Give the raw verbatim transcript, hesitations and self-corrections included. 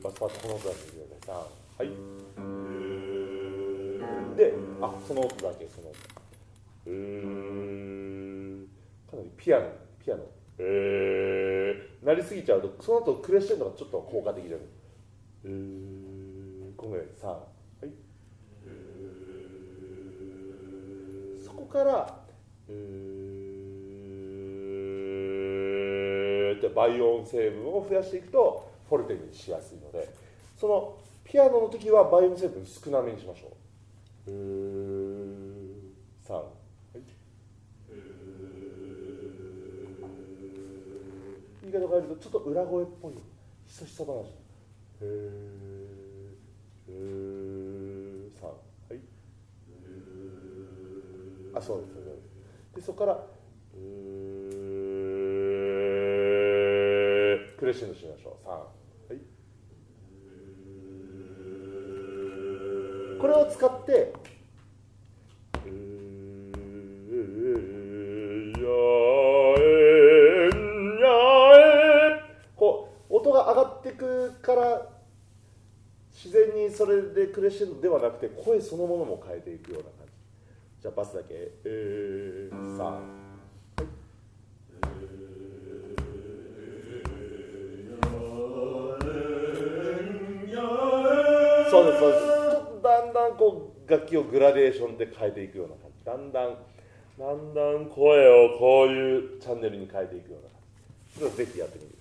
バスパッとこの音だけ言ってください。さん、はい。で、あ、その音だけ、その音。えー、かなりピアノ、ピアノ。えー、なりすぎちゃうと、その後クレッシェンドがちょっと効果的じゃない。えー、こんぐらい。さん、はい。えー、そこから、えー、って倍音成分を増やしていくと、フォルテにしやすいので、そのピアノの時は倍音成分少なめにしましょう。えー、さん、はい。言い方変えるとちょっと裏声っぽいひそひそ話。へー、へー、さん、はい。あ、そうです、そうです。でそこからえー、クレッシェンドしましょう。さん、はい。これを使ってこう音が上がっていくから自然にそれでクレッシェンドではなくて声そのものも変えていくような感じ。じゃあバスだけえー、さん、はい。そうですそうです。だんだんこう楽器をグラデーションで変えていくような感じ。だんだんだんだん声をこういうチャンネルに変えていくような感じ。それをぜひやってみてください。